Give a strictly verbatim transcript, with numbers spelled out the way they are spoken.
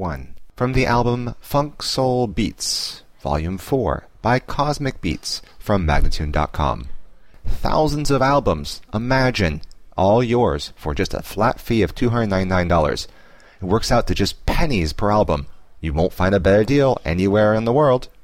one. From the album Funk Soul Beats, Volume four, by Cosmic Beats, from Magnatune dot com. Thousands of albums, imagine, all yours for just a flat fee of two hundred ninety-nine dollars. It works out to just pennies per album. You won't find a better deal anywhere in the world.